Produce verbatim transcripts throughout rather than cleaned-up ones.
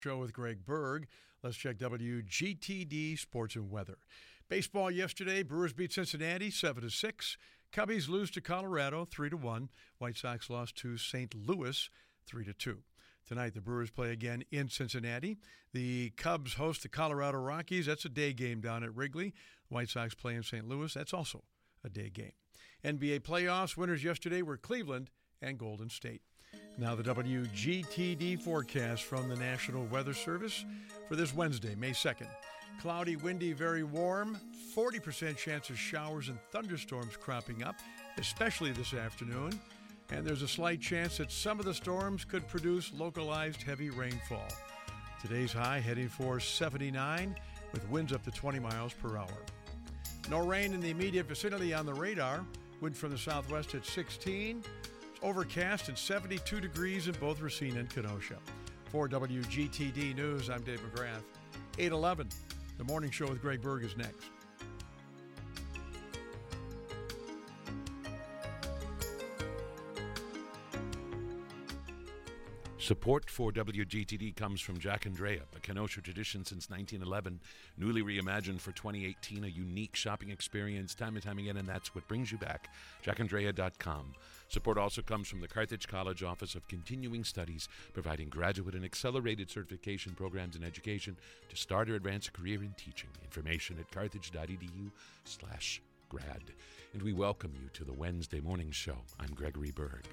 Show with Greg Berg. Let's check W G T D Sports and Weather. Baseball yesterday, Brewers beat Cincinnati seven to six. Cubbies lose to Colorado three to one. White Sox lost to Saint Louis three to two. Tonight, the Brewers play again in Cincinnati. The Cubs host the Colorado Rockies. That's a day game down at Wrigley. The White Sox play in Saint Louis. That's also a day game. N B A playoffs winners yesterday were Cleveland and Golden State. Now the W G T D forecast from the National Weather Service for this Wednesday, May second. Cloudy, windy, very warm. forty percent chance of showers and thunderstorms cropping up, especially this afternoon. And there's a slight chance that some of the storms could produce localized heavy rainfall. Today's high heading for seventy-nine with winds up to twenty miles per hour. No rain in the immediate vicinity on the radar. Wind from the southwest at sixteen. Overcast and seventy-two degrees in both Racine and Kenosha. For W G T D News, I'm Dave McGrath. eight eleven, the morning show with Greg Berg is next. Support for W G T D comes from Jack and Drea, a Kenosha tradition since nineteen eleven. Newly reimagined for twenty eighteen, a unique shopping experience time and time again, and that's what brings you back. jack and drea dot com. Support also comes from the Carthage College Office of Continuing Studies, providing graduate and accelerated certification programs in education to start or advance a career in teaching. Information at carthage.edu slash grad. And we welcome you to the Wednesday morning show. I'm Gregory Berg.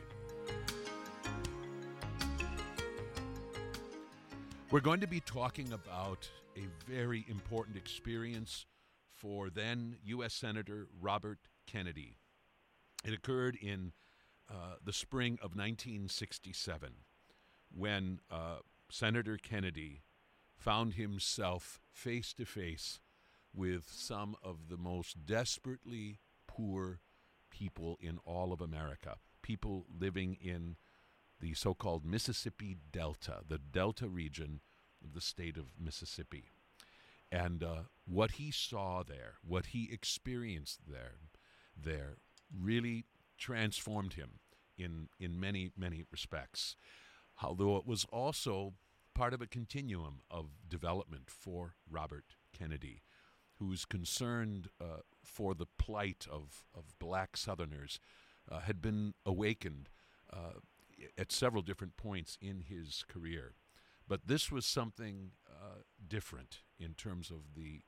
We're going to be talking about a very important experience for then U S Senator Robert Kennedy. It occurred in uh, the spring of nineteen sixty-seven when uh, Senator Kennedy found himself face to face with some of the most desperately poor people in all of America, people living in the so-called Mississippi Delta, the Delta region of the state of Mississippi. And uh, what he saw there, what he experienced there, there really transformed him in, in many, many respects. Although it was also part of a continuum of development for Robert Kennedy, whose concern uh, for the plight of, of black Southerners uh, had been awakened uh, at several different points in his career. But this was something uh, different in terms of the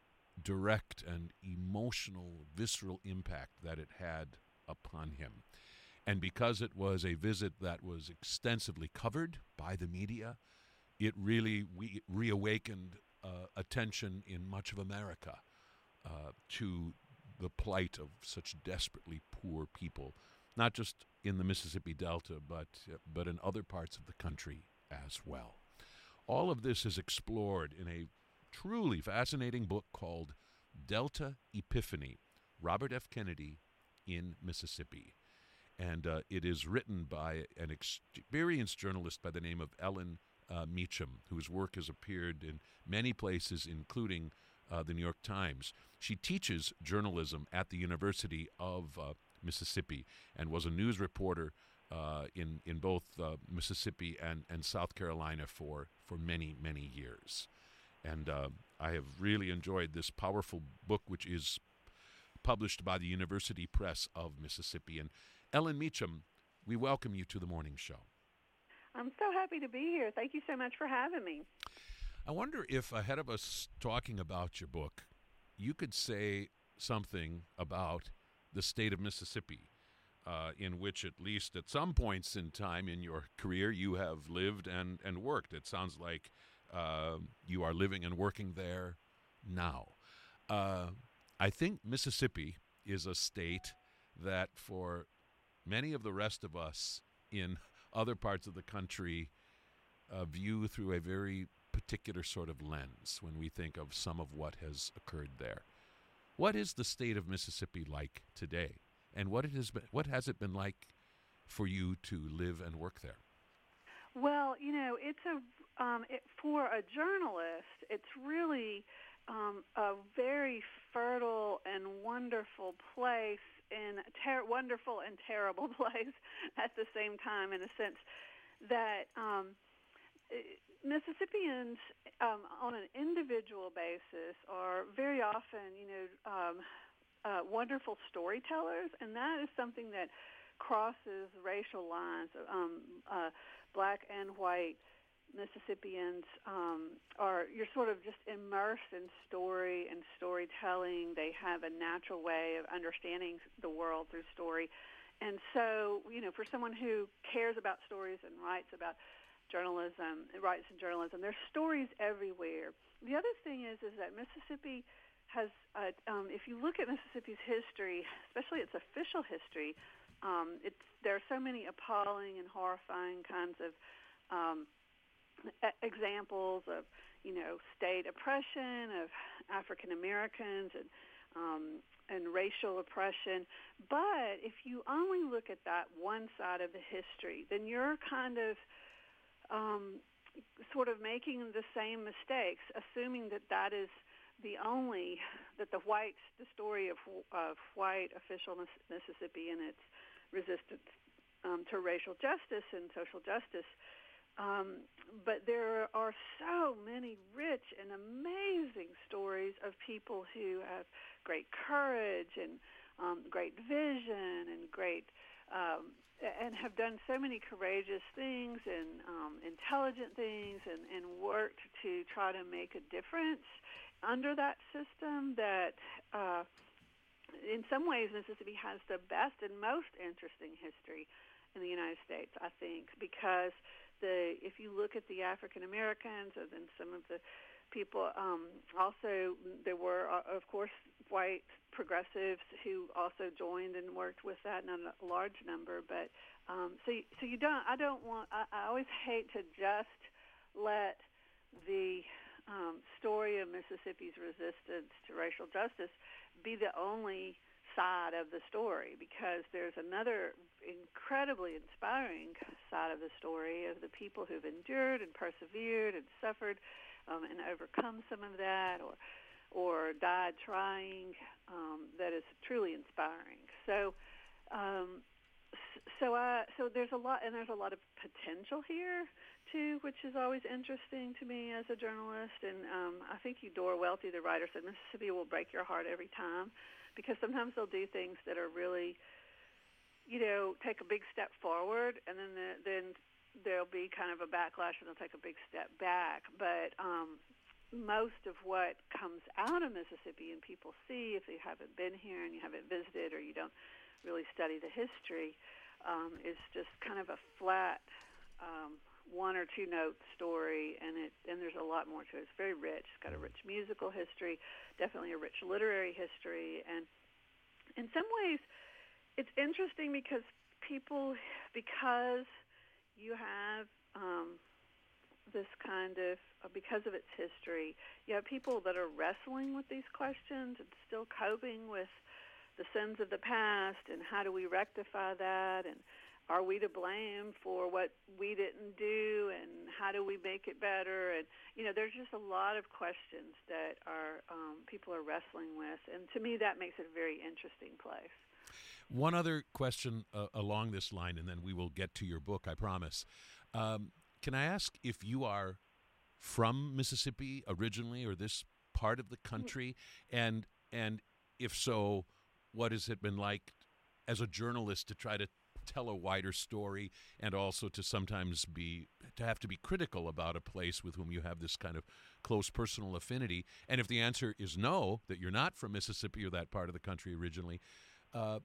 direct and emotional, visceral impact that it had upon him. And because it was a visit that was extensively covered by the media, it really we reawakened uh, attention in much of America uh, to the plight of such desperately poor people, not just in the Mississippi Delta, but uh, but in other parts of the country as well. All of this is explored in a truly fascinating book called Delta Epiphany, Robert F. Kennedy in Mississippi. And uh, it is written by an experienced journalist by the name of Ellen uh, Meacham, whose work has appeared in many places, including uh, the New York Times. She teaches journalism at the University of uh, Mississippi and was a news reporter uh, in in both uh, Mississippi and, and South Carolina for, for many, many years. And uh, I have really enjoyed this powerful book, which is published by the University Press of Mississippi. And Ellen Meacham, we welcome you to the morning show. I'm so happy to be here. Thank you so much for having me. I wonder if, ahead of us talking about your book, you could say something about the state of Mississippi, uh, in which at least at some points in time in your career you have lived and, and worked. It sounds like uh, you are living and working there now. Uh, I think Mississippi is a state that for many of the rest of us in other parts of the country uh, view through a very particular sort of lens when we think of some of what has occurred there. What is the state of Mississippi like today, and what it has been, what has it been like for you to live and work there? Well, you know, it's a um, it, for a journalist, it's really um, a very fertile and wonderful place, and a ter- wonderful and terrible place at the same time, in a sense that um, Mississippians, um, on an individual basis, are very often, you know, um, uh, wonderful storytellers, and that is something that crosses racial lines. Um, uh, black and white Mississippians um, are, you're sort of just immersed in story and storytelling. They have a natural way of understanding the world through story. And so, you know, for someone who cares about stories and writes about journalism, writes in journalism, there's stories everywhere. The other thing is, is that Mississippi has, uh, um, if you look at Mississippi's history, especially its official history, um, it's, there are so many appalling and horrifying kinds of um, examples of, you know, state oppression of African Americans and um, and racial oppression. But if you only look at that one side of the history, then you're kind of um, sort of making the same mistakes, assuming that that is the only, that the white, the story of, of white official Mississippi and its resistance um, to racial justice and social justice. Um, but there are so many rich and amazing stories of people who have great courage and um, great vision and great um, and have done so many courageous things and um, intelligent things and, and worked to try to make a difference under that system that uh, in some ways Mississippi has the best and most interesting history in the United States, I think, because the if you look at the African Americans and then some of the people, um, also there were, uh, of course, white progressives who also joined and worked with that, not a large number, but um, so you, so you don't. I don't want. I, I always hate to just let the um, story of Mississippi's resistance to racial justice be the only side of the story, because there's another incredibly inspiring side of the story of the people who've endured and persevered and suffered um, and overcome some of that, or or died trying. Um, that is truly inspiring. So, um, so I so there's a lot, and there's a lot of potential here too, which is always interesting to me as a journalist. And um, I think Eudora Welty, the writer, said Mississippi will break your heart every time, because sometimes they'll do things that are really, you know, take a big step forward, and then the, then there'll be kind of a backlash, and they'll take a big step back. But um, most of what comes out of Mississippi, and people see if they haven't been here and you haven't visited or you don't really study the history, um, is just kind of a flat um, one or two note story, and it and there's a lot more to it. It's very rich. It's got a rich musical history, definitely a rich literary history, and in some ways it's interesting because people, because you have um, this kind of, because of its history, you have people that are wrestling with these questions and still coping with the sins of the past, and how do we rectify that, and are we to blame for what we didn't do, and how do we make it better? And, you know, there's just a lot of questions that are um, people are wrestling with, and to me that makes it a very interesting place. One other question uh, along this line, and then we will get to your book, I promise. Um, can I ask if you are from Mississippi originally, or this part of the country? And, and if so, what has it been like as a journalist to try to tell a wider story, and also to sometimes be to have to be critical about a place with whom you have this kind of close personal affinity? And if the answer is no, that you're not from Mississippi or that part of the country originally, uh,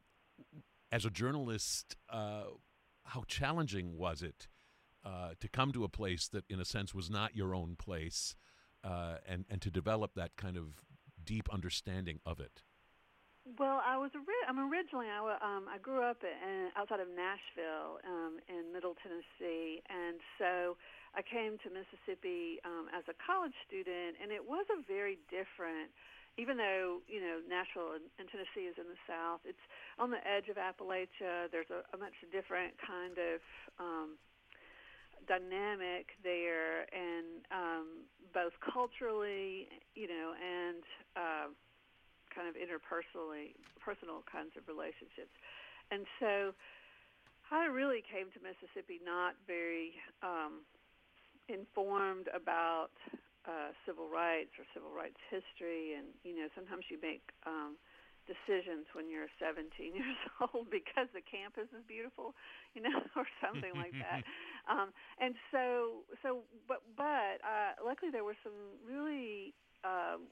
as a journalist, uh, how challenging was it uh, to come to a place that, in a sense, was not your own place, uh, and and to develop that kind of deep understanding of it? Well, I was I'm originally I, um, I grew up in, outside of Nashville um, in Middle Tennessee, and so I came to Mississippi um, as a college student, and it was a very different. Even though, you know, Nashville and, and Tennessee is in the South, it's on the edge of Appalachia. There's a, a much different kind of um, dynamic there, and um, both culturally, you know, and uh, kind of interpersonally, personal kinds of relationships. And so I really came to Mississippi not very, um, informed about uh, civil rights or civil rights history, and you know sometimes you make um, decisions when you're seventeen years old because the campus is beautiful, you know, or something like that. Um, and so, so, but, but uh, luckily there were some really um,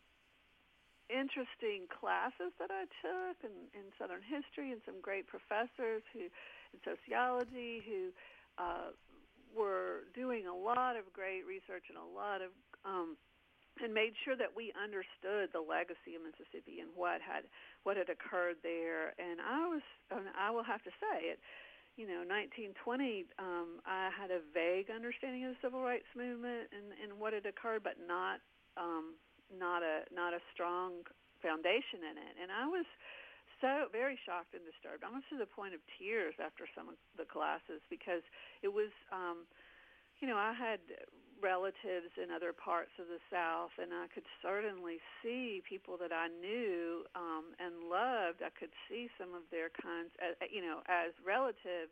interesting classes that I took in, in Southern history, and some great professors who, in sociology, who uh, were doing a lot of great research and a lot of um, and made sure that we understood the legacy of Mississippi and what had what had occurred there. And I was, and I will have to say it, you know, nineteen twenty, um, I had a vague understanding of the civil rights movement and, and what had occurred, but not um, not a not a strong foundation in it. And I was so very shocked and disturbed, almost to the point of tears after some of the classes, because it was, um, you know, I had relatives in other parts of the South, and I could certainly see people that I knew um, and loved. I could see some of their kinds, uh, you know, as relatives,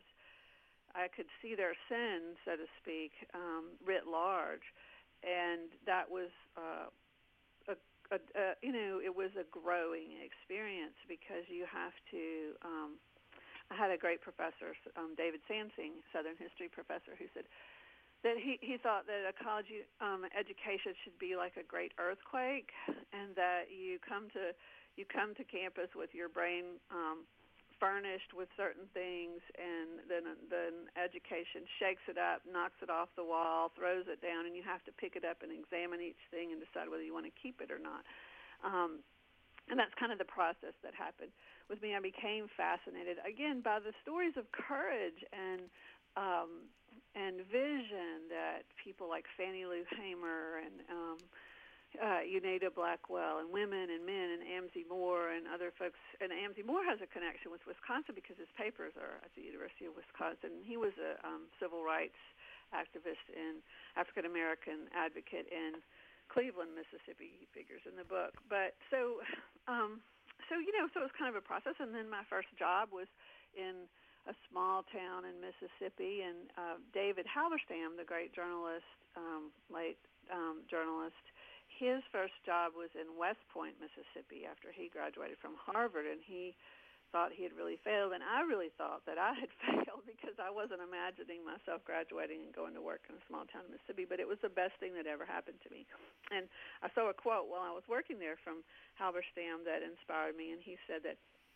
I could see their sins, so to speak, um, writ large, and that was, uh, a, a, a, you know, it was a growing experience, because you have to. Um, I had a great professor, um, David Sansing, Southern history professor, who said that he, he thought that a college um, education should be like a great earthquake, and that you come to you come to campus with your brain um, furnished with certain things, and then then education shakes it up, knocks it off the wall, throws it down, and you have to pick it up and examine each thing and decide whether you want to keep it or not. Um, and that's kind of the process that happened with me. I became fascinated again by the stories of courage and um, and vision that people like Fannie Lou Hamer and um, uh, Unita Blackwell and women and men and Amzie Moore and other folks. And Amzie Moore has a connection with Wisconsin because his papers are at the University of Wisconsin. He was a um, civil rights activist and African-American advocate in Cleveland, Mississippi, he figures in the book. But so, um, so you know, so it was kind of a process. And then my first job was in a small town in Mississippi, and uh, David Halberstam, the great journalist, um, late um, journalist, his first job was in West Point, Mississippi, after he graduated from Harvard, and he thought he had really failed, and I really thought that I had failed because I wasn't imagining myself graduating and going to work in a small town in Mississippi, but it was the best thing that ever happened to me. And I saw a quote while I was working there from Halberstam that inspired me, and he said that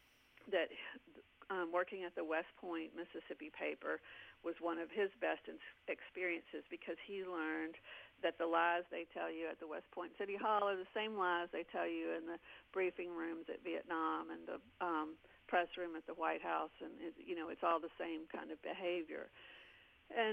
that Um, working at the West Point, Mississippi paper was one of his best experiences, because he learned that the lies they tell you at the West Point City Hall are the same lies they tell you in the briefing rooms at Vietnam and the um, press room at the White House, and it, you know, it's all the same kind of behavior. And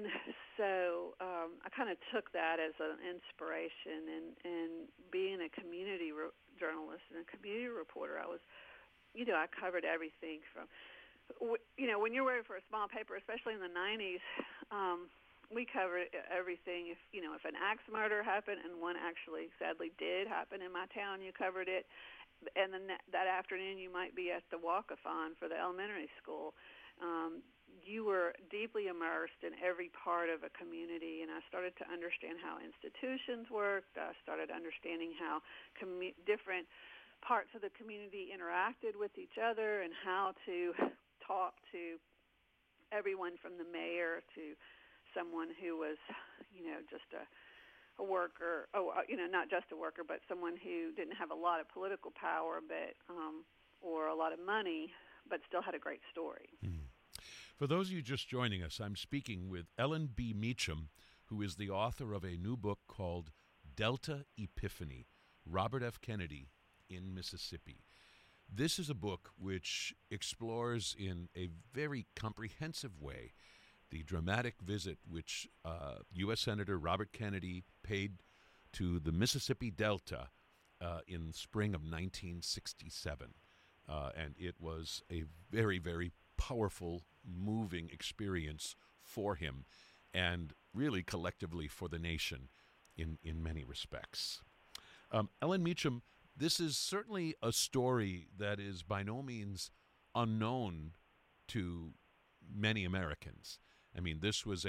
so um, I kind of took that as an inspiration, and, and being a community re- journalist and a community reporter, I was, you know, I covered everything from, you know, when you're working for a small paper, especially in the nineties, um, we covered everything. If, you know, if an axe murder happened, and one actually sadly did happen in my town, you covered it. And then that, that afternoon you might be at the walk-a-thon for the elementary school. Um, you were deeply immersed in every part of a community, and I started to understand how institutions worked. I started understanding how commu- different parts of the community interacted with each other, and how to talk to everyone from the mayor to someone who was, you know, just a, a worker, oh, you know, not just a worker, but someone who didn't have a lot of political power, but um, or a lot of money, but still had a great story. Mm. For those of you just joining us, I'm speaking with Ellen B. Meacham, who is the author of a new book called Delta Epiphany, Robert F. Kennedy in Mississippi. This is a book which explores in a very comprehensive way the dramatic visit which uh, U S Senator Robert Kennedy paid to the Mississippi Delta uh, in spring of nineteen sixty-seven. Uh, and it was a very, very powerful, moving experience for him, and really collectively for the nation in, in many respects. Um, Ellen Meacham, this is certainly a story that is by no means unknown to many Americans. I mean, this was a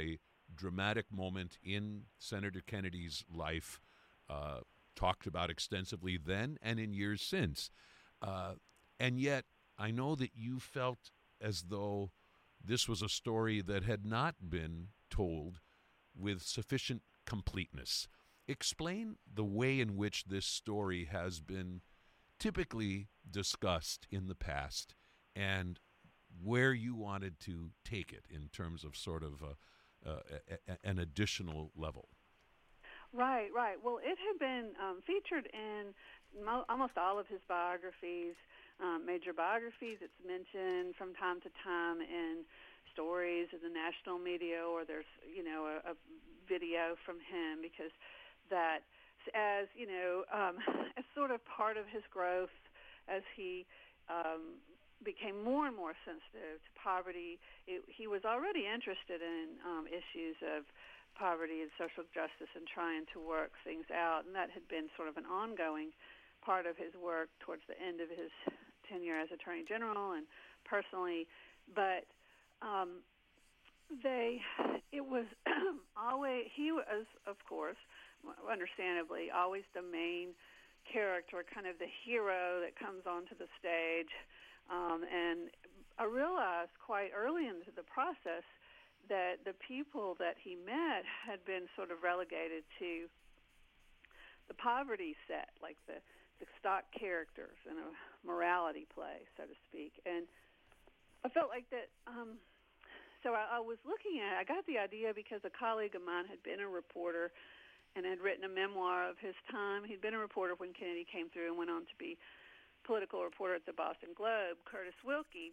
dramatic moment in Senator Kennedy's life, uh, talked about extensively then and in years since. Uh, and yet, I know that you felt as though this was a story that had not been told with sufficient completeness. Explain the way in which this story has been typically discussed in the past and where you wanted to take it in terms of sort of a, uh, a, a, an additional level. Right, right. Well, it had been um, featured in mo- almost all of his biographies, um, major biographies. It's mentioned from time to time in stories in the national media, or there's, you know, a, a video from him, because that, as, you know, um, as sort of part of his growth as he um, became more and more sensitive to poverty. It, he was already interested in um, issues of poverty and social justice and trying to work things out, and that had been sort of an ongoing part of his work towards the end of his tenure as Attorney General and personally. But um, they, it was always, he was, of course, understandably, always the main character, kind of the hero that comes onto the stage. Um, and I realized quite early into the process that the people that he met had been sort of relegated to the poverty set, like the, the stock characters in a morality play, so to speak. And I felt like that, um, so I, I was looking at, I got the idea because a colleague of mine had been a reporter and had written a memoir of his time. He'd been a reporter when Kennedy came through and went on to be political reporter at the Boston Globe, Curtis Wilkie.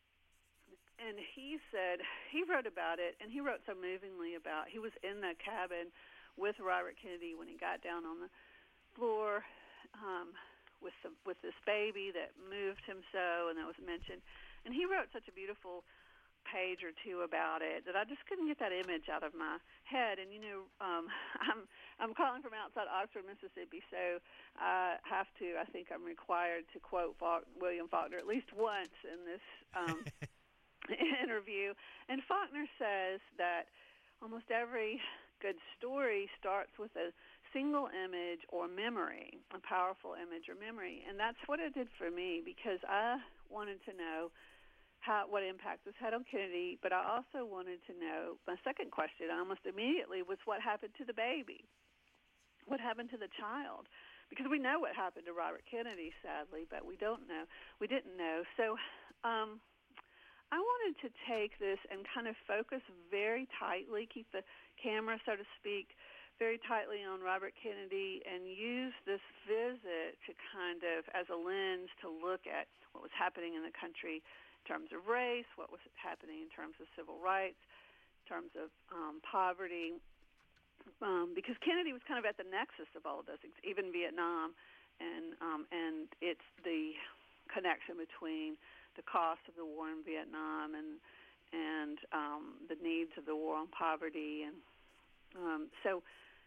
And he said, he wrote about it, and he wrote so movingly about, he was in the cabin with Robert Kennedy when he got down on the floor um, with the, with this baby that moved him so, and that was mentioned. And he wrote such a beautiful page or two about it that I just couldn't get that image out of my head. And, you know, um, I'm I'm calling from outside Oxford, Mississippi, so I have to, I think I'm required to quote Faulk, William Faulkner at least once in this um, interview. And Faulkner says that almost every good story starts with a single image or memory, a powerful image or memory. And that's what it did for me, because I wanted to know how, what impact this had on Kennedy, but I also wanted to know, my second question almost immediately was what happened to the baby? What happened to the child? Because we know what happened to Robert Kennedy, sadly, but we don't know. We didn't know. So um, I wanted to take this and kind of focus very tightly, keep the camera, so to speak, very tightly on Robert Kennedy, and use this visit to kind of, as a lens, to look at what was happening in the country in terms of race, what was happening in terms of civil rights, in terms of um, poverty, um, because Kennedy was kind of at the nexus of all of those things, even Vietnam, and um, and it's the connection between the cost of the war in Vietnam and and um, the needs of the war on poverty, and um, so.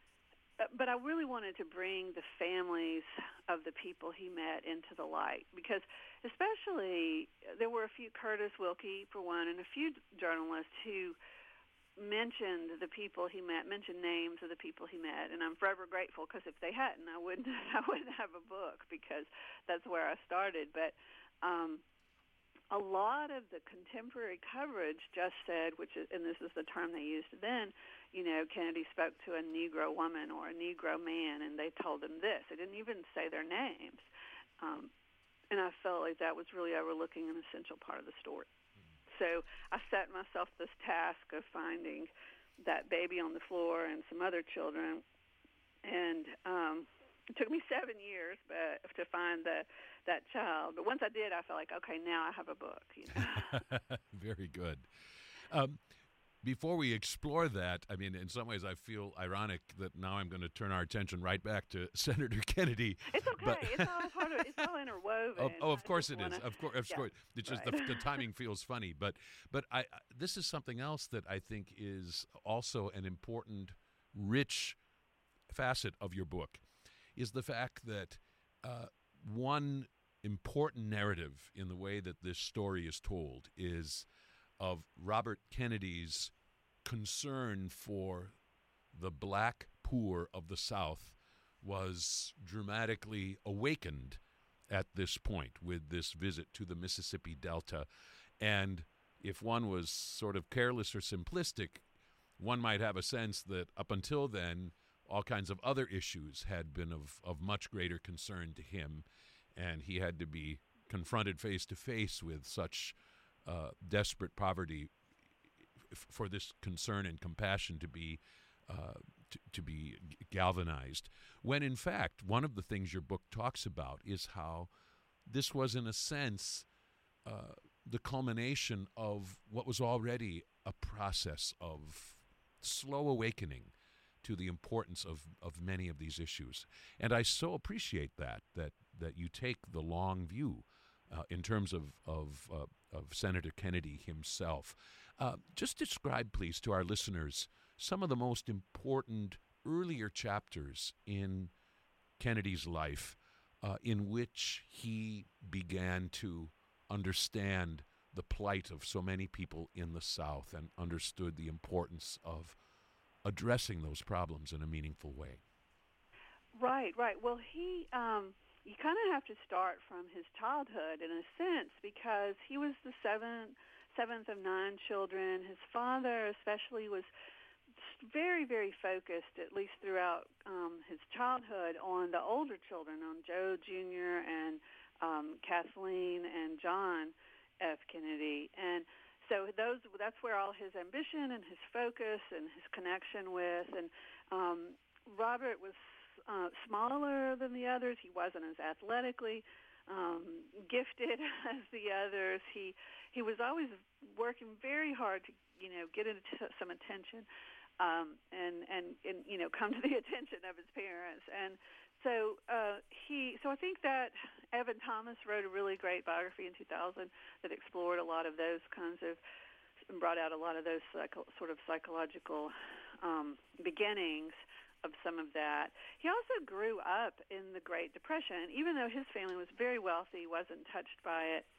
But I really wanted to bring the families of the people he met into the light, because especially there were a few, Curtis Wilkie for one, and a few journalists who mentioned the people he met, mentioned names of the people he met, and I'm forever grateful, because if they hadn't, I wouldn't, I wouldn't have a book, because that's where I started. But um, a lot of the contemporary coverage just said, which is, and this is the term they used then, you know, Kennedy spoke to a Negro woman or a Negro man, and they told them this. They didn't even say their names. Um, and I felt like that was really overlooking an essential part of the story. So I set myself this task of finding that baby on the floor and some other children. And um, it took me seven years but, to find the, that child. But once I did, I felt like, okay, now I have a book. You know? Very good. Um, Before we explore that, I mean, in some ways I feel ironic that now I'm going to turn our attention right back to Senator Kennedy. It's okay. But it's all part of, it's all interwoven. Oh, oh of course it wanna, is. Of course, of yeah, course. It's just right. the, the timing feels funny. But but I, I this is something else that I think is also an important, rich facet of your book, is the fact that uh, one important narrative in the way that this story is told is of Robert Kennedy's concern for the black poor of the South was dramatically awakened at this point with this visit to the Mississippi Delta. And if one was sort of careless or simplistic, one might have a sense that up until then, all kinds of other issues had been of, of much greater concern to him, and he had to be confronted face to face with such uh, desperate poverty f- for this concern and compassion to be uh, to, to be galvanized. When in fact, one of the things your book talks about is how this was, in a sense, uh, the culmination of what was already a process of slow awakening to the importance of, of many of these issues. And I so appreciate that, that, that you take the long view uh, in terms of, of, uh, of Senator Kennedy himself. Uh, just describe, please, to our listeners some of the most important earlier chapters in Kennedy's life uh, in which he began to understand the plight of so many people in the South and understood the importance of addressing those problems in a meaningful way. Right, right. Well, he, um, you kind of have to start from his childhood in a sense, because he was the seventh, seventh of nine children. His father especially was very, very focused, at least throughout um, his childhood, on the older children, on Joe Junior and um, Kathleen and John F. Kennedy. And so those that's where all his ambition and his focus and his connection with. And um, Robert was uh, smaller than the others. He wasn't as athletically um, gifted as the others. He he was always working very hard to, you know, get into some attention. Um, and, and, and, you know, come to the attention of his parents. And so uh, he, so I think that Evan Thomas wrote a really great biography in two thousand that explored a lot of those kinds of, brought out a lot of those psycho, sort of psychological um, beginnings of some of that. He also grew up in the Great Depression. Even though his family was very wealthy, wasn't touched by it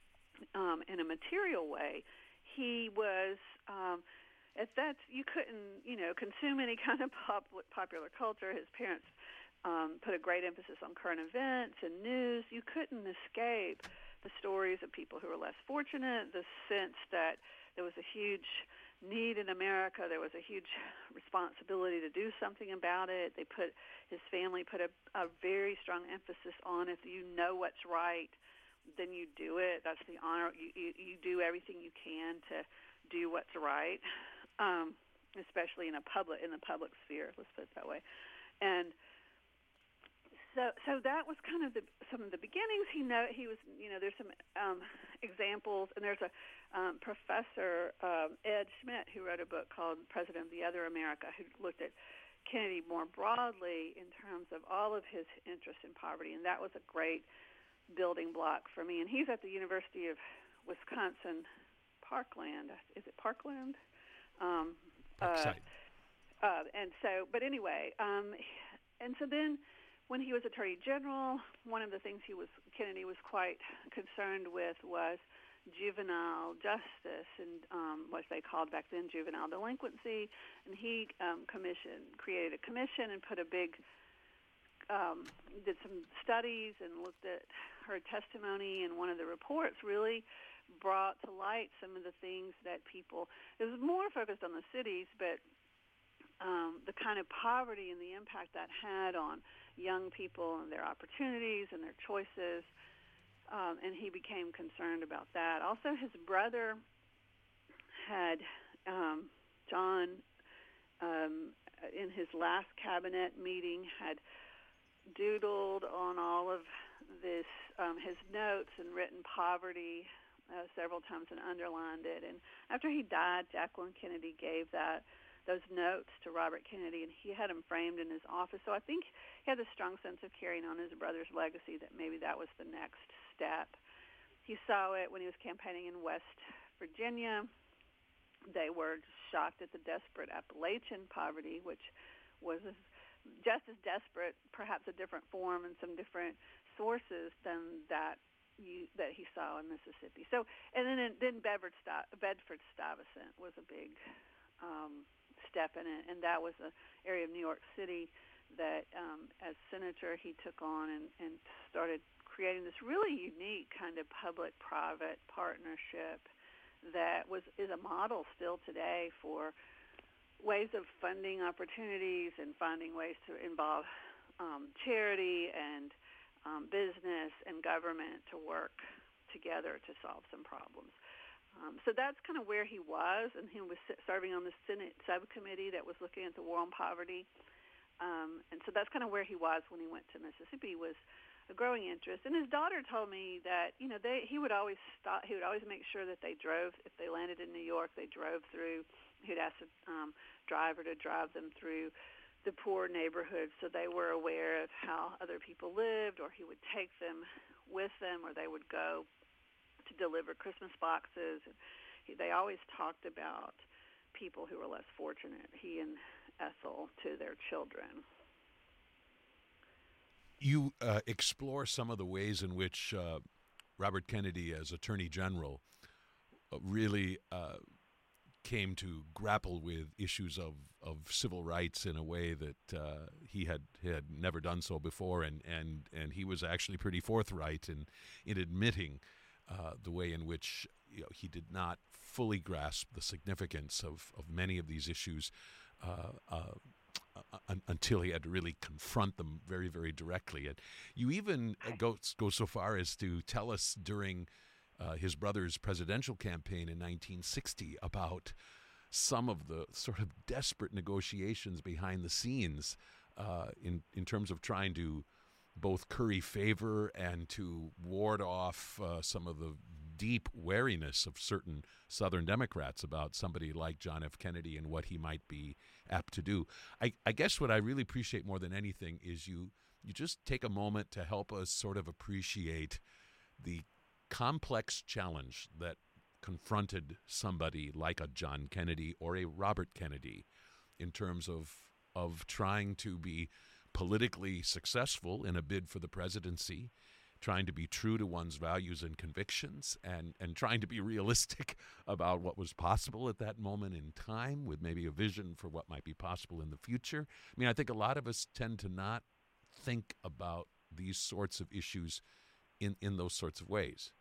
um, in a material way, he was... Um, At that, you couldn't, you know, consume any kind of pop, popular culture. His parents um, put a great emphasis on current events and news. You couldn't escape the stories of people who were less fortunate, the sense that there was a huge need in America. There was a huge responsibility to do something about it. They put, his family put a, a very strong emphasis on if you know what's right, then you do it. That's the honor. You, you, you do everything you can to do what's right. Um, especially in a public in the public sphere, let's put it that way. And so, so that was kind of the, some of the beginnings. He know he was, you know, there's some um, examples, and there's a um, professor um, Ed Schmidt who wrote a book called President of the Other America, who looked at Kennedy more broadly in terms of all of his interest in poverty, and that was a great building block for me. And he's at the University of Wisconsin Parkland. Is it Parkland? Um, uh, uh, and so, but anyway, um, and so then when he was Attorney General, one of the things he was, Kennedy was quite concerned with was juvenile justice and um, what they called back then juvenile delinquency. And he um, commissioned, created a commission and put a big, um, did some studies and looked at her testimony, and one of the reports really brought to light some of the things that people, it was more focused on the cities, but um, the kind of poverty and the impact that had on young people and their opportunities and their choices, um, and he became concerned about that. Also, his brother had, um, John, um, in his last cabinet meeting, had doodled on all of this, um, his notes, and written poverty Uh, several times and underlined it. And after he died, Jacqueline Kennedy gave that those notes to Robert Kennedy, and he had them framed in his office. So I think he had a strong sense of carrying on his brother's legacy, that maybe that was the next step. He saw it when he was campaigning in West Virginia. They were shocked at the desperate Appalachian poverty, which was just as desperate, perhaps a different form and some different sources than that You, that he saw in Mississippi. So, and then then Bedford Bedford Stuyvesant was a big um, step in it, and that was an area of New York City that, um, as senator, he took on and, and started creating this really unique kind of public-private partnership that was is a model still today for ways of funding opportunities and finding ways to involve um, charity and um, business and government to work together to solve some problems. Um, so that's kind of where he was, and he was serving on the Senate subcommittee that was looking at the war on poverty. Um, and so that's kind of where he was when he went to Mississippi, was a growing interest. And his daughter told me that, you know, they he would always stop. He would always make sure that they drove. If they landed in New York, they drove through. He'd ask the um, driver to drive them through the poor neighborhoods so they were aware of how other people lived, or he would take them with them, or they would go to deliver Christmas boxes. And he, they always talked about people who were less fortunate, he and Ethel, to their children. You uh, explore some of the ways in which uh, Robert Kennedy, as Attorney General, uh, really uh, came to grapple with issues of, of civil rights in a way that uh, he had had never done so before, and, and, and he was actually pretty forthright in in admitting uh, the way in which, you know, he did not fully grasp the significance of, of many of these issues uh, uh, un- until he had to really confront them very, very directly. And you even go go so far as to tell us during uh, his brother's presidential campaign in nineteen sixty about some of the sort of desperate negotiations behind the scenes uh, in in terms of trying to both curry favor and to ward off uh, some of the deep wariness of certain Southern Democrats about somebody like John F. Kennedy and what he might be apt to do. I, I guess what I really appreciate more than anything is you you just take a moment to help us sort of appreciate the complex challenge that confronted somebody like a John Kennedy or a Robert Kennedy in terms of of trying to be politically successful in a bid for the presidency, trying to be true to one's values and convictions, and, and trying to be realistic about what was possible at that moment in time, with maybe a vision for what might be possible in the future. I mean, I think a lot of us tend to not think about these sorts of issues in, in those sorts of ways.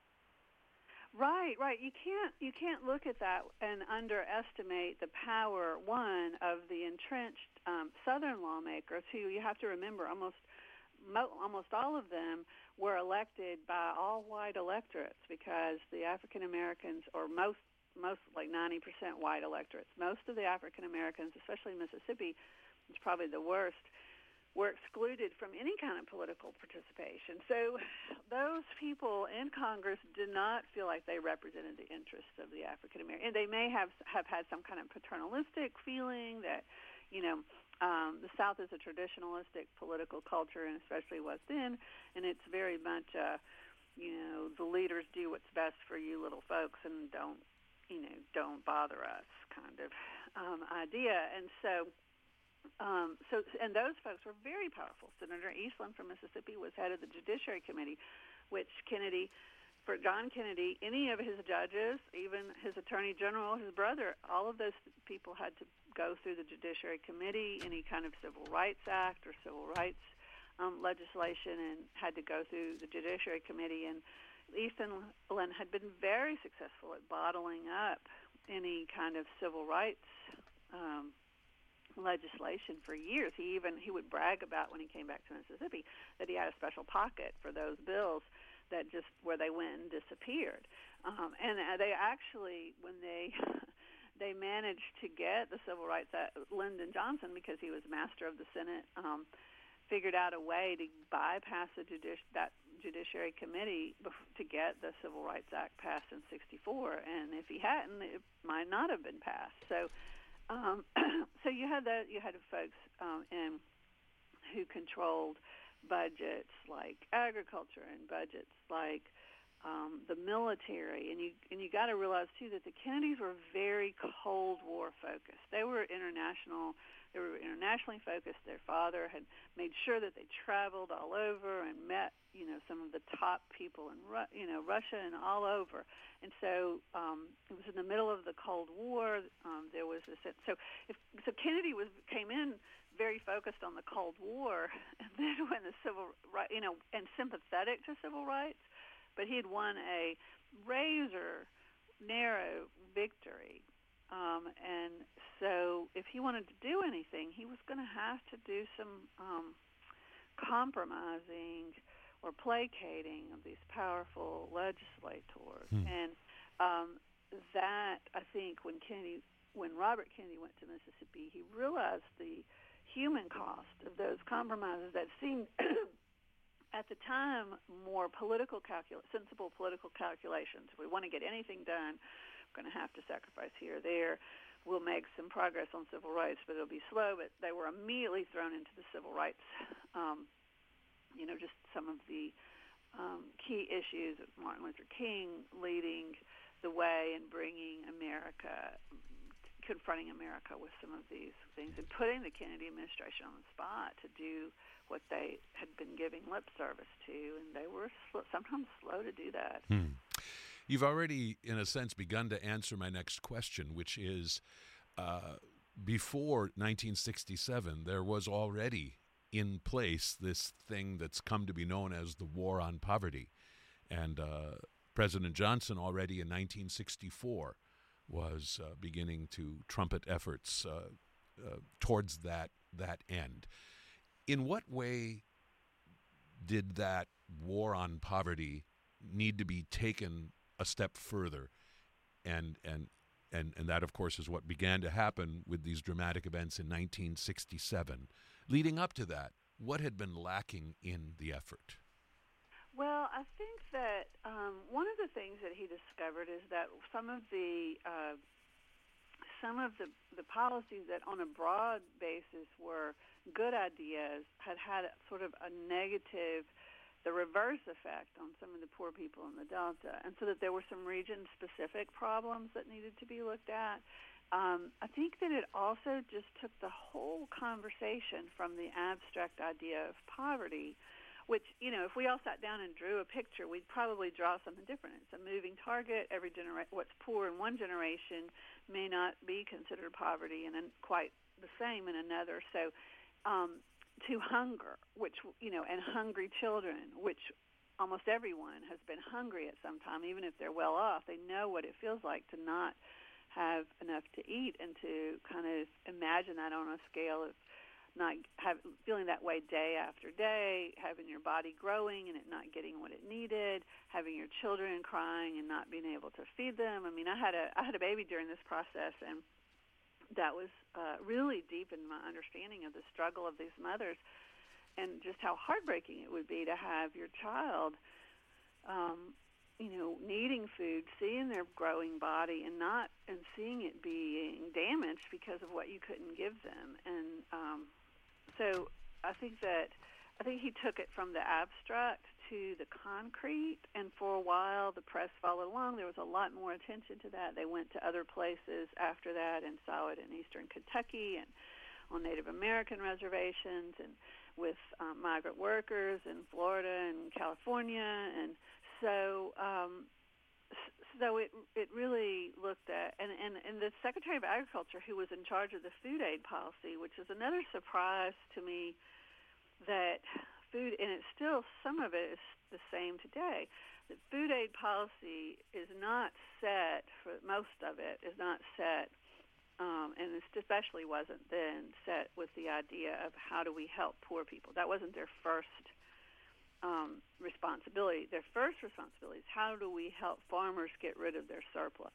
Right, right. You can't you can't look at that and underestimate the power, one, of the entrenched um, Southern lawmakers, who you have to remember almost mo- almost all of them were elected by all white electorates, because the African Americans, or most most like ninety percent white electorates, most of the African Americans, especially in Mississippi, it's probably the worst, were excluded from any kind of political participation. So those people in Congress did not feel like they represented the interests of the African American. And they may have have had some kind of paternalistic feeling that, you know, um, the South is a traditionalistic political culture, and especially was then, and it's very much, uh, you know, the leaders do what's best for you little folks and don't, you know, don't bother us kind of um, idea. And so Um, so, and those folks were very powerful. Senator Eastland from Mississippi was head of the Judiciary Committee, which Kennedy, for John Kennedy, any of his judges, even his Attorney General, his brother, all of those people had to go through the Judiciary Committee. Any kind of Civil Rights Act or civil rights um, legislation, and had to go through the Judiciary Committee. And Eastland had been very successful at bottling up any kind of civil rights um legislation for years. He even he would brag about, when he came back to Mississippi, that he had a special pocket for those bills that just where they went and disappeared. Um, and uh, they actually, when they they managed to get the Civil Rights Act, Lyndon Johnson, because he was master of the Senate, um, figured out a way to bypass the judici- that Judiciary Committee bef- to get the Civil Rights Act passed in sixty-four. And if he hadn't, it might not have been passed. So. Um, so you had that. You had folks um, in who controlled budgets like agriculture and budgets like um, the military, and you and you got to realize too that the Kennedys were very Cold War focused. They were international. They were internationally focused. Their father had made sure that they traveled all over and met, you know, some of the top people in, Ru- you know, Russia and all over. And so um, it was in the middle of the Cold War. Um, there was this. So if so, Kennedy was came in very focused on the Cold War, and then when the civil right, you know, and sympathetic to civil rights, but he had won a razor narrow victory. Um, and so if he wanted to do anything, he was going to have to do some um, compromising or placating of these powerful legislators. Hmm. And um, that, I think, when Kennedy, when Robert Kennedy went to Mississippi, he realized the human cost of those compromises that seemed, at the time, more political calcul- sensible political calculations. If we want to get anything done, going to have to sacrifice here or there. We'll make some progress on civil rights, but it'll be slow. But they were immediately thrown into the civil rights, um, you know, just some of the um, key issues of Martin Luther King leading the way and bringing America, confronting America with some of these things and putting the Kennedy administration on the spot to do what they had been giving lip service to, and they were sl- sometimes slow to do that. Hmm. You've already, in a sense, begun to answer my next question, which is, uh, before nineteen sixty-seven, there was already in place this thing that's come to be known as the War on Poverty. And uh, President Johnson already in nineteen sixty-four was uh, beginning to trumpet efforts uh, uh, towards that that end. In what way did that war on poverty need to be taken a step further, and and and and that, of course, is what began to happen with these dramatic events in nineteen sixty-seven. Leading up to that, what had been lacking in the effort? Well, I think that um, one of the things that he discovered is that some of the uh, some of the, the policies that on a broad basis were good ideas had had sort of a negative, the reverse effect on some of the poor people in the Delta, and so that there were some region-specific problems that needed to be looked at. Um, I think that it also just took the whole conversation from the abstract idea of poverty, which, you know, if we all sat down and drew a picture, we'd probably draw something different. It's a moving target. Every genera- what's poor in one generation may not be considered poverty, and then quite the same in another. So um, to hunger, which, you know, and hungry children, which almost everyone has been hungry at some time, even if they're well off. They know what it feels like to not have enough to eat, and to kind of imagine that on a scale of not have, feeling that way day after day, having your body growing and it not getting what it needed, having your children crying and not being able to feed them. I mean, I had a I had a baby during this process, and that was uh, really deep in my understanding of the struggle of these mothers, and just how heartbreaking it would be to have your child, um, you know, needing food, seeing their growing body, and not and seeing it being damaged because of what you couldn't give them. And um, so I think that I think he took it from the abstract to the concrete, and for a while the press followed along. There was a lot more attention to that. They went to other places after that and saw it in eastern Kentucky and on Native American reservations and with um, migrant workers in Florida and California. And so um, so it it really looked at, and, and, and the Secretary of Agriculture, who was in charge of the food aid policy, which is another surprise to me, that food, and it's still, some of it is the same today, that food aid policy is not set, for most of it is not set, um, and it especially wasn't then set with the idea of how do we help poor people. That wasn't their first um, responsibility. Their first responsibility is how do we help farmers get rid of their surplus,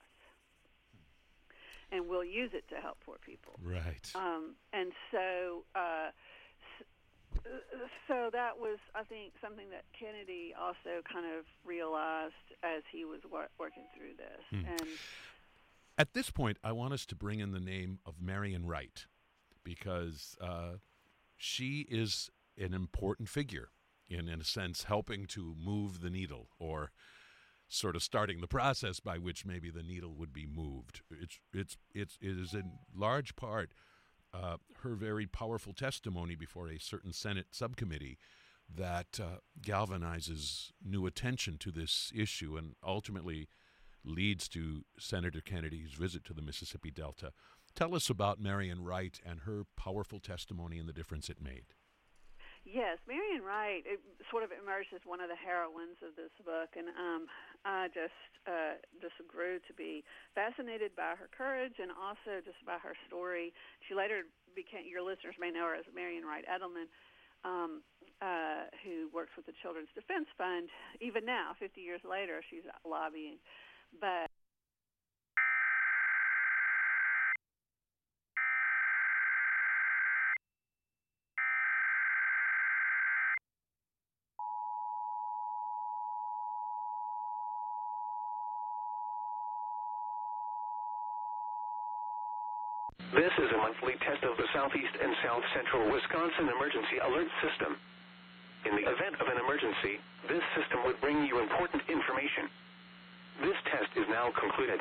and we'll use it to help poor people. Right. Um, and so... Uh, So that was, I think, something that Kennedy also kind of realized as he was wor- working through this. Hmm. And at this point, I want us to bring in the name of Marian Wright, because uh, she is an important figure in, in a sense, helping to move the needle, or sort of starting the process by which maybe the needle would be moved. It's it's it's it is in large part uh, her very powerful testimony before a certain Senate subcommittee that uh, galvanizes new attention to this issue and ultimately leads to Senator Kennedy's visit to the Mississippi Delta. Tell us about Marian Wright and her powerful testimony and the difference it made. Yes, Marian Wright it sort of emerged as one of the heroines of this book, and um, I just uh, just grew to be fascinated by her courage and also just by her story. She later became, your listeners may know her as Marian Wright Edelman, um, uh, who works with the Children's Defense Fund. Even now, fifty years later, she's lobbying. But this is a monthly test of the Southeast and South Central Wisconsin Emergency Alert System. In the event of an emergency, this system would bring you important information. This test is now concluded.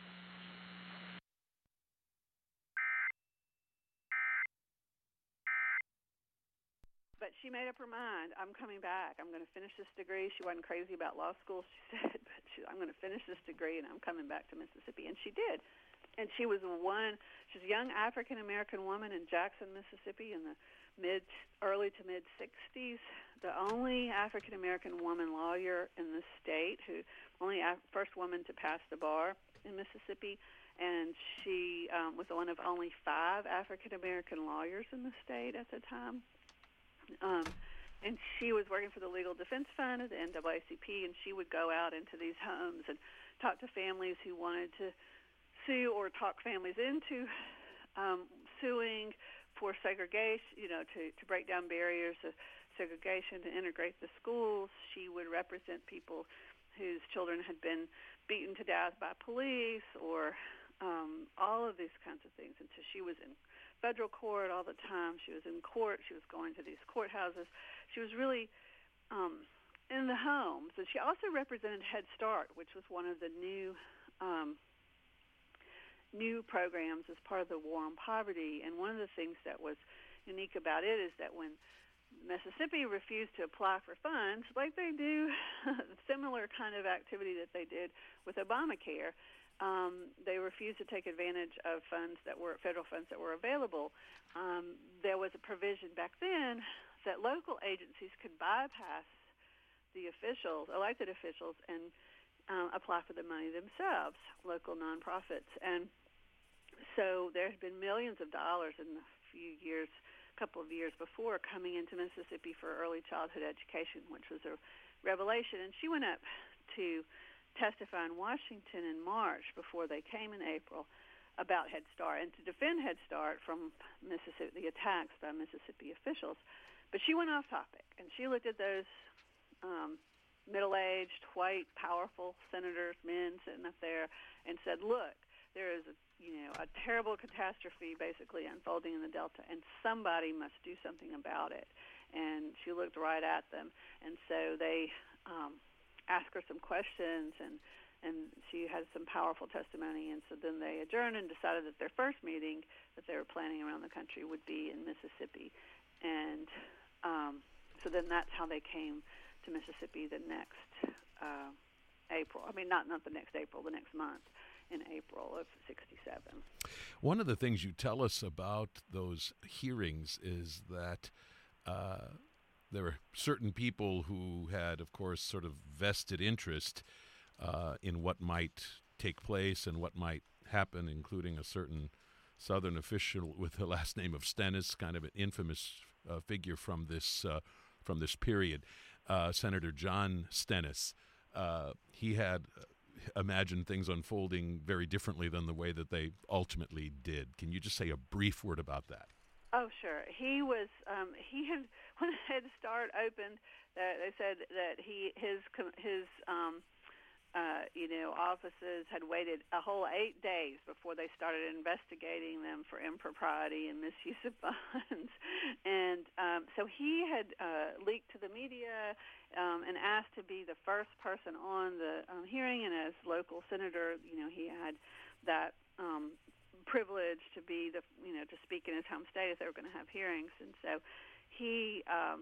But she made up her mind. I'm coming back. I'm going to finish this degree. She wasn't crazy about law school, she said, but she, I'm going to finish this degree, and I'm coming back to Mississippi. And she did. And she was one, she's a young African-American woman in Jackson, Mississippi in the mid, early to mid-sixties, the only African-American woman lawyer in the state, who only af- first woman to pass the bar in Mississippi, and she um, was one of only five African-American lawyers in the state at the time. Um, and she was working for the Legal Defense Fund at the N double A C P, and she would go out into these homes and talk to families who wanted to sue or talk families into um, suing for segregation, you know, to, to break down barriers of segregation, to integrate the schools. She would represent people whose children had been beaten to death by police or um, all of these kinds of things. And so she was in federal court all the time. She was in court. She was going to these courthouses. She was really um, in the homes. And she also represented Head Start, which was one of the new um, new programs as part of the War on Poverty. And one of the things that was unique about it is that when Mississippi refused to apply for funds, like they do, similar kind of activity that they did with Obamacare, um, they refused to take advantage of funds that were federal funds that were available. Um, there was a provision back then that local agencies could bypass the officials, elected officials, and uh, apply for the money themselves, local nonprofits. And so there had been millions of dollars in the few years, couple of years before, coming into Mississippi for early childhood education, which was a revelation. And she went up to testify in Washington in March before they came in April about Head Start and to defend Head Start from Mississippi, the attacks by Mississippi officials. But she went off topic, and she looked at those um, middle-aged, white, powerful senators, men sitting up there, and said, look, there is a, you know, a terrible catastrophe basically unfolding in the Delta, and somebody must do something about it. And she looked right at them, and so they um, asked her some questions, and, and she had some powerful testimony, and so then they adjourned and decided that their first meeting that they were planning around the country would be in Mississippi. And um, so then that's how they came to Mississippi the next uh, April. I mean, not not the next April, the next month, in April of sixty-seven. One of the things you tell us about those hearings is that uh, there were certain people who had, of course, sort of vested interest uh, in what might take place and what might happen, including a certain Southern official with the last name of Stennis, kind of an infamous uh, figure from this uh, from this period. Uh, Senator John Stennis, uh, he had uh, imagined things unfolding very differently than the way that they ultimately did. Can you just say a brief word about that? Oh, sure. He was, um, he had, when Head Start opened, uh, they said that he, his, his um, uh, you know, offices had waited a whole eight days before they started investigating them for impropriety and misuse of funds. And um, so he had uh, leaked to the media um, and asked to be the first person on the um, hearing. And as local senator, you know, he had that um, privilege to be the, you know, to speak in his home state if they were going to have hearings. And so he um,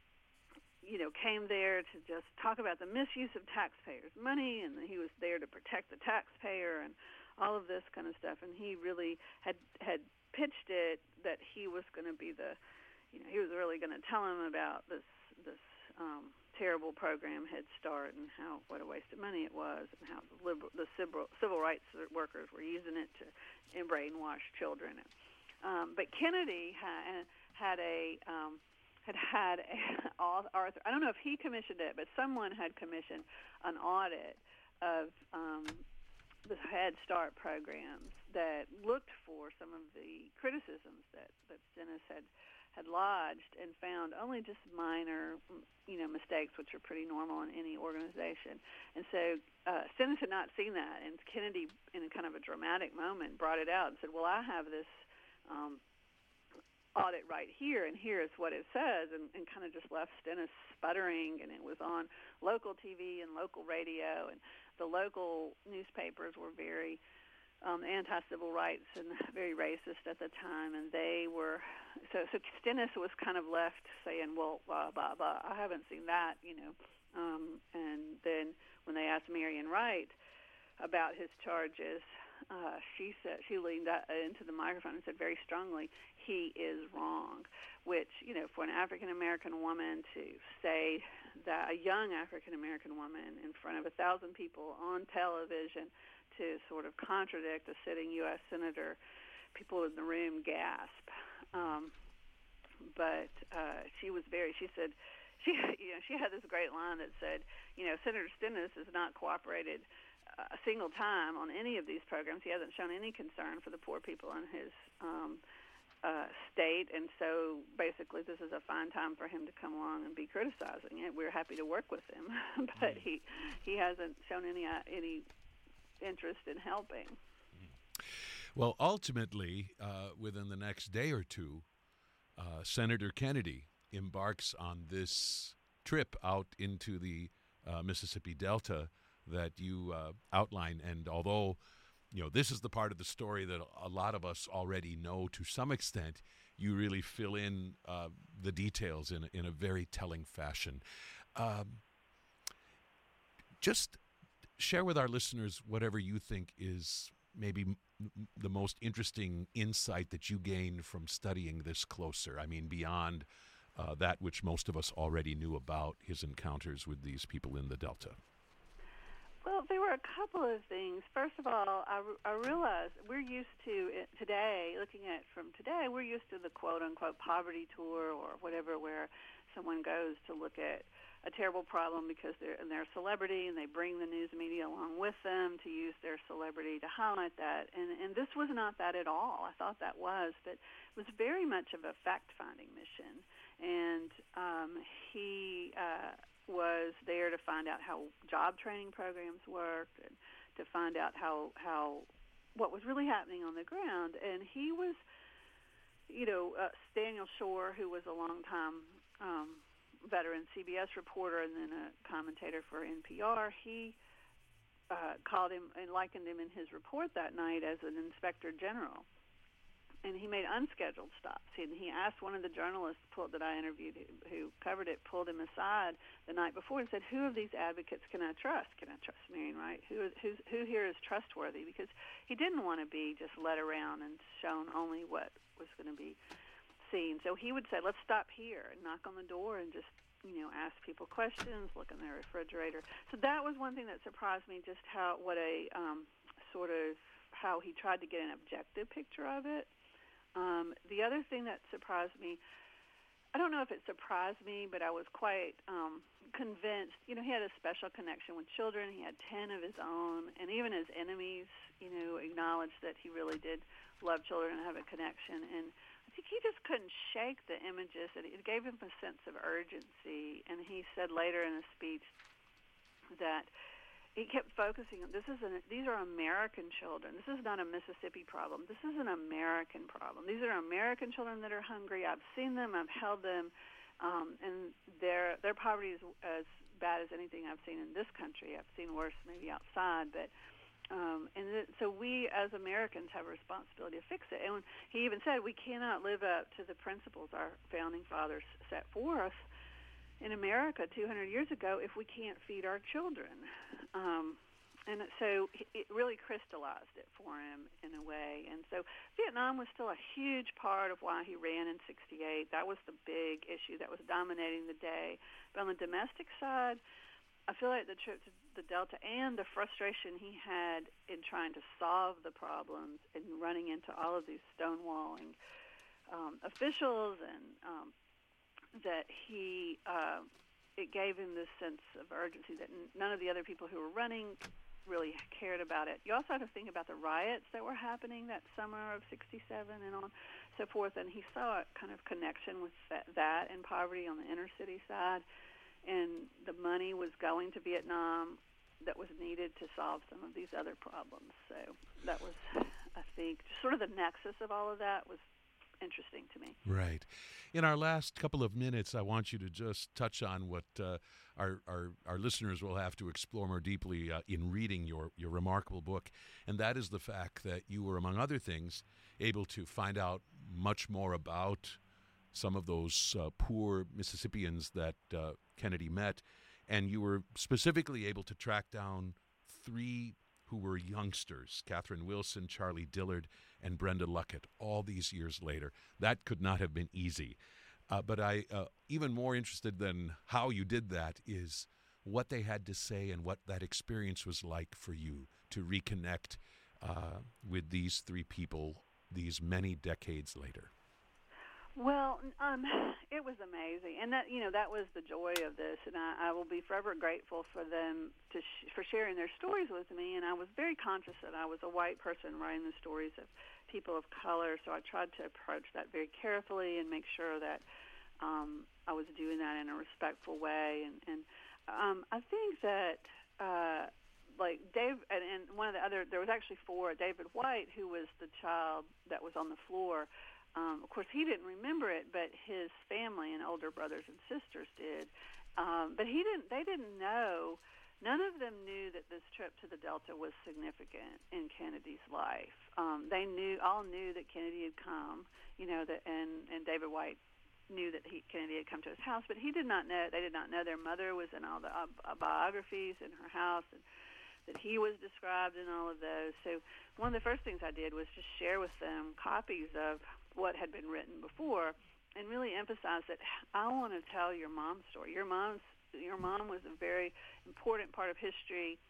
you know, came there to just talk about the misuse of taxpayers' money, and he was there to protect the taxpayer and all of this kind of stuff. And he really had had pitched it that he was going to be the, you know, he was really going to tell him about this this um, terrible program, Head Start, and how what a waste of money it was, and how the, liberal, the civil, civil rights workers were using it to brainwash children. Um, but Kennedy ha- had a um, had had Arthur, I don't know if he commissioned it, but someone had commissioned an audit of um, the Head Start programs that looked for some of the criticisms that, that Stennis had, had lodged, and found only just minor, you know, mistakes, which are pretty normal in any organization. And so uh, Stennis had not seen that, and Kennedy, in a kind of a dramatic moment, brought it out and said, well, I have this um, audit right here, and here is what it says, and, and kind of just left Stennis sputtering. And it was on local T V and local radio, and the local newspapers were very um, anti-civil rights and very racist at the time, and they were, so, so Stennis was kind of left saying, well, blah, blah, blah, I haven't seen that, you know, um, and then when they asked Marian Wright about his charges, Uh, she said, she leaned into the microphone and said very strongly, he is wrong, which, you know, for an African-American woman to say that, a young African-American woman in front of a thousand people on television, to sort of contradict a sitting U S senator, people in the room gasp. Um, but uh, she was very, she said, she, you know, she had this great line that said, you know, Senator Stennis has not cooperated a single time on any of these programs. He hasn't shown any concern for the poor people in his um, uh, state, and so basically this is a fine time for him to come along and be criticizing it. We're happy to work with him, but he he hasn't shown any uh, any interest in helping. Well, ultimately, uh, within the next day or two, uh, Senator Kennedy embarks on this trip out into the uh, Mississippi Delta that you uh, outline. And although, you know, this is the part of the story that a lot of us already know to some extent, you really fill in uh, the details in, in a very telling fashion. Um, just share with our listeners whatever you think is maybe m- the most interesting insight that you gained from studying this closer. I mean, beyond uh, that which most of us already knew about his encounters with these people in the Delta. Well, there were a couple of things. First of all, I, I realized we're used to it today, looking at it from today, we're used to the quote-unquote poverty tour or whatever, where someone goes to look at a terrible problem because they're, and they're a celebrity, and they bring the news media along with them to use their celebrity to highlight that. And, and this was not that at all. I thought that was, but it was very much of a fact-finding mission. And um, he... Uh, was there to find out how job training programs worked, and to find out how how what was really happening on the ground. And he was, you know, uh, Daniel Shore, who was a longtime um, veteran C B S reporter and then a commentator for N P R, he uh, called him and likened him in his report that night as an inspector general. And he made unscheduled stops. And he asked one of the journalists pulled, that I interviewed who covered it, pulled him aside the night before and said, who of these advocates can I trust? Can I trust Marian Wright? Who, who's, who here is trustworthy? Because he didn't want to be just led around and shown only what was going to be seen. So he would say, let's stop here and knock on the door and just, you know, ask people questions, look in their refrigerator. So that was one thing that surprised me, just how, what a um, sort of, how he tried to get an objective picture of it. Um, the other thing that surprised me, I don't know if it surprised me, but I was quite um, convinced. You know, he had a special connection with children. He had ten of his own, and even his enemies, you know, acknowledged that he really did love children and have a connection. And I think he just couldn't shake the images. It gave him a sense of urgency. And he said later in a speech that he kept focusing on this is an, these are American children. This is not a Mississippi problem. This is an American problem. These are American children that are hungry. I've seen them. I've held them, um, and their their poverty is as bad as anything I've seen in this country. I've seen worse maybe outside, but um, and th- so we as Americans have a responsibility to fix it. And he even said we cannot live up to the principles our founding fathers set for us in America two hundred years ago if we can't feed our children. Um, and so it really crystallized it for him in a way. And so Vietnam was still a huge part of why he ran in sixty-eight. That was the big issue that was dominating the day. But on the domestic side, I feel like the trip to the Delta and the frustration he had in trying to solve the problems and running into all of these stonewalling um, officials and um, that he, uh, it gave him this sense of urgency that n- none of the other people who were running really cared about it. You also have to think about the riots that were happening that summer of sixty-seven and on so forth, and he saw a kind of connection with that, that and poverty on the inner city side, and the money was going to Vietnam that was needed to solve some of these other problems. So that was, I think, sort of the nexus of all of that was interesting to me. Right. In our last couple of minutes, I want you to just touch on what uh, our, our our listeners will have to explore more deeply uh, in reading your, your remarkable book, and that is the fact that you were, among other things, able to find out much more about some of those uh, poor Mississippians that uh, Kennedy met, and you were specifically able to track down three who were youngsters, Catherine Wilson, Charlie Dillard, and Brenda Luckett, all these years later. That could not have been easy. Uh, but I, uh, even more interested than how you did that is what they had to say and what that experience was like for you to reconnect uh, with these three people these many decades later. Well, um, it was amazing, and that you know that was the joy of this, and I, I will be forever grateful for them to sh- for sharing their stories with me. And I was very conscious that I was a white person writing the stories of people of color, so I tried to approach that very carefully and make sure that um, I was doing that in a respectful way. And, and um, I think that uh, like Dave and, and one of the other, there was actually four. David White, who was the child that was on the floor. Um, of course, he didn't remember it, but his family and older brothers and sisters did. Um, but he didn't. They didn't know. None of them knew that this trip to the Delta was significant in Kennedy's life. Um, they knew, all knew that Kennedy had come. You know, that and, and David White knew that he, Kennedy had come to his house, but he did not know. They did not know their mother was in all the uh, biographies in her house, and that he was described in all of those. So one of the first things I did was just share with them copies of what had been written before, and really emphasize that I want to tell your mom's story. Your mom's your mom was a very important part of history,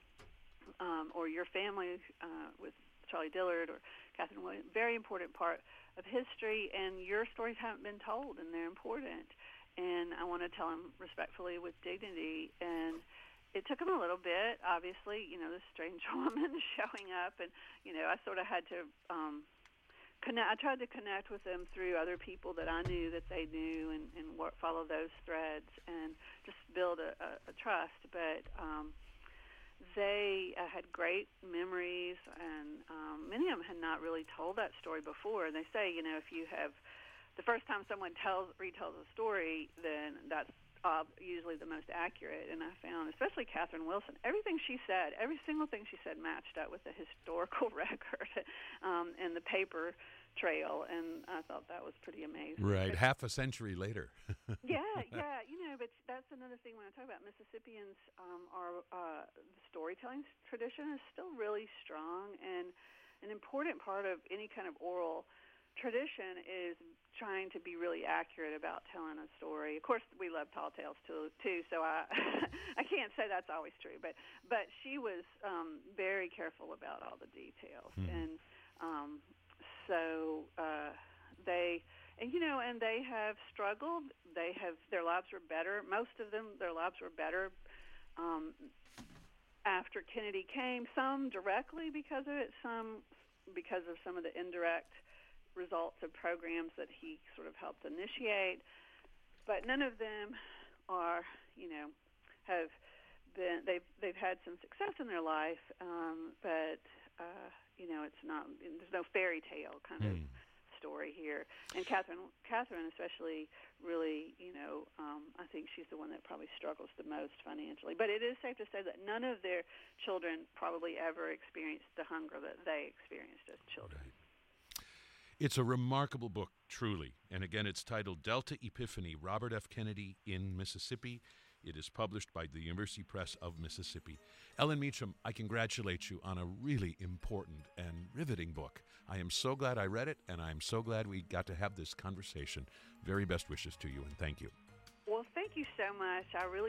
um, or your family uh, with Charlie Dillard or Catherine Williams, very important part of history, and your stories haven't been told, and they're important. And I want to tell them respectfully with dignity. And it took them a little bit, obviously, you know, this strange woman showing up, and, you know, I sort of had to um, connect. I tried to connect with them through other people that I knew that they knew, and, and work, follow those threads and just build a, a, a trust. But um, they uh, had great memories, and um, many of them had not really told that story before. And they say, you know, if you have the first time someone tells retells a story, then that's Uh, usually the most accurate. And I found, especially Catherine Wilson, everything she said, every single thing she said matched up with the historical record um, and the paper trail, and I thought that was pretty amazing. Right, but, half a century later. yeah, yeah, you know, but that's another thing when I talk about Mississippians, um, our uh, the storytelling tradition is still really strong, and an important part of any kind of oral tradition is trying to be really accurate about telling a story. Of course, we love tall tales too, too so I I can't say that's always true, but but she was um, very careful about all the details, mm. and um, so uh, they and you know and they have struggled. They have their lives were better. Most of them, their lives were better um, after Kennedy came. Some directly because of it. Some because of some of the indirect results of programs that he sort of helped initiate, but none of them are, you know, have been. They've they they've had some success in their life, um, but uh, you know, it's not. There's no fairy tale kind mm. of story here. And Catherine, Catherine especially, really, you know, um, I think she's the one that probably struggles the most financially. But it is safe to say that none of their children probably ever experienced the hunger that they experienced as children. Right. It's a remarkable book, truly. And again, it's titled Delta Epiphany, Robert F. Kennedy in Mississippi. It is published by the University Press of Mississippi. Ellen Meacham, I congratulate you on a really important and riveting book. I am so glad I read it, and I'm so glad we got to have this conversation. Very best wishes to you, and thank you. Well, thank you so much. I really